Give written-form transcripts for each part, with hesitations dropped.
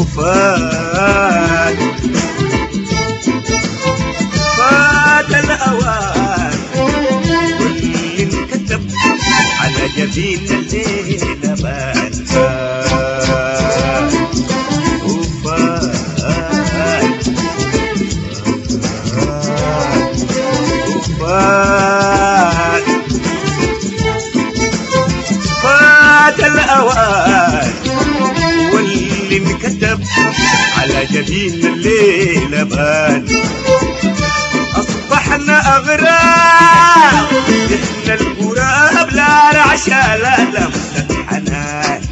وفات الأوان واللي انكتب على جبين الليلة بان فات الأوان واللي انكتب على جبين الليلة بان أصبحنا أغراب إحنا الغراب لا رعشة لا لمسة حنان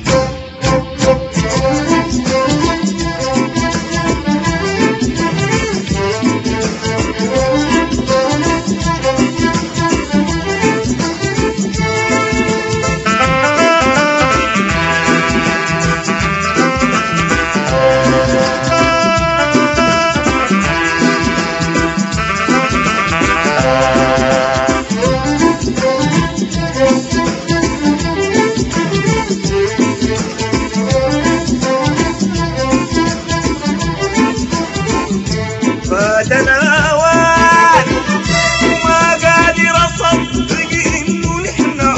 فاتنا أوان وما قادر أصدق إنه نحنا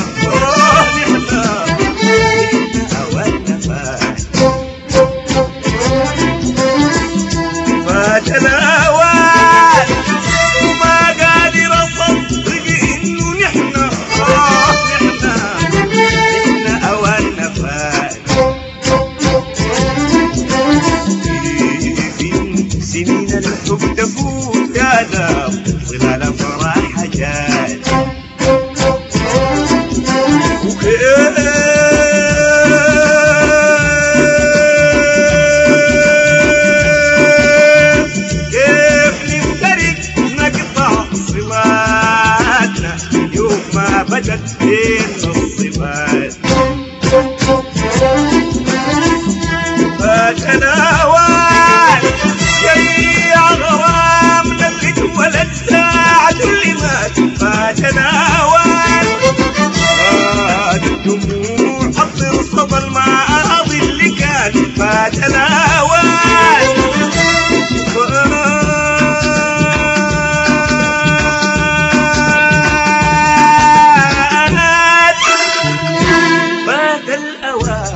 أواننا فاتنا أوان وما قادر أصدق إنه نحنا أواننا سنين الحب تفوت يا دام ظلال فرح جات كيف نفترق نقطع صلاتنا يوم ما بدت بين الصفات فاتنا أوان يا غرامنا اللي اتولد ساعة اللي مات فاتنا أوان فات الدموع حضر صدى الماضي اللي كان فاتنا أوان فات الأوان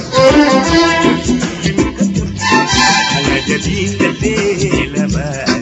على جبين الليلة بان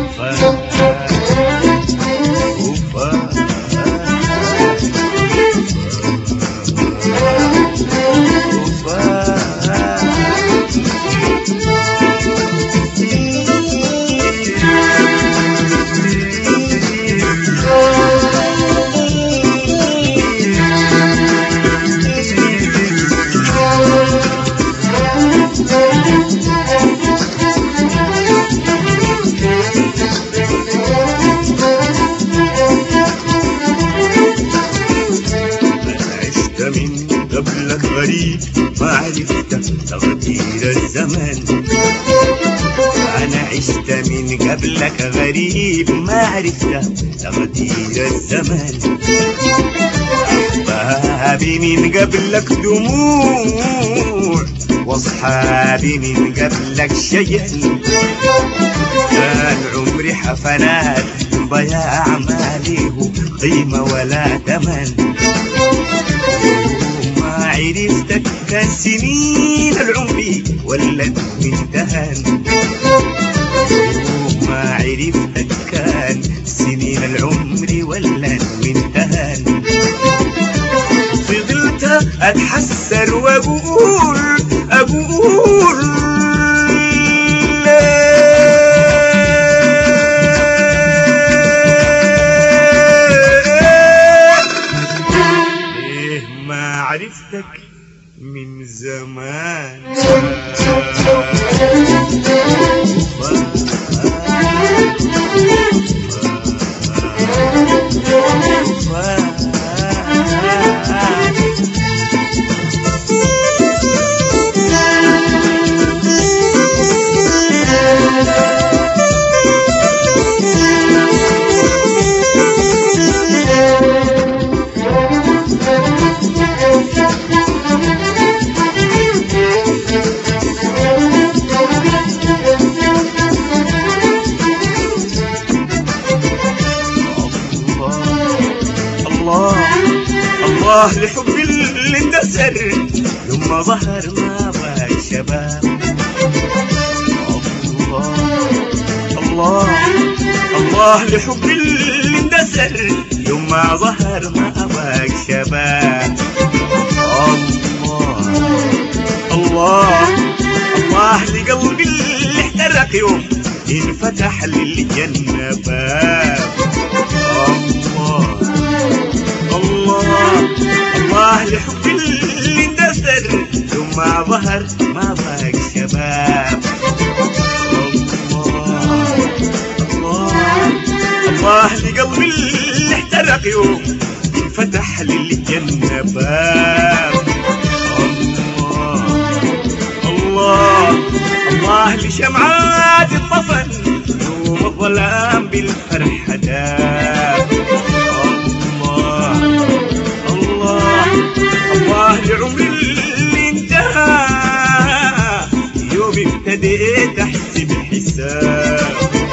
قبلك غريب ما عرفت تغيير الزمن أنا عشت من قبلك غريب ما عرفت تغيير الزمن أصحابي من قبلك دموع واصحابي من قبلك شجن كان عمري حفنات ضياع ما له قيمة ولا ثمن عرفتك كان سنين العمر ولد وانتهن ما عرفتك كان سنين العمر ولد وانتهن فضلت اتحسر واقول ما عرفتك من زمان الله لحب اللي اندثر يوم ما ظهر ما بقى شباب. الله الله لحب اللي اندثر يوم ما ظهر ما بقى شباب. الله الله لقلبي اللي احترق يوم انفتح للجنة باب. الله الله لحب اللي اندثر يوم ما ظهر ما بقى شباب. الله لقلبي اللي احترق يوم انفتح للجنة باب. الله الله لشمعات الطفن يوم الظلام بالفرح داب. الله الله لعمري اللي انتهى يوم ابتديت احسب الحساب.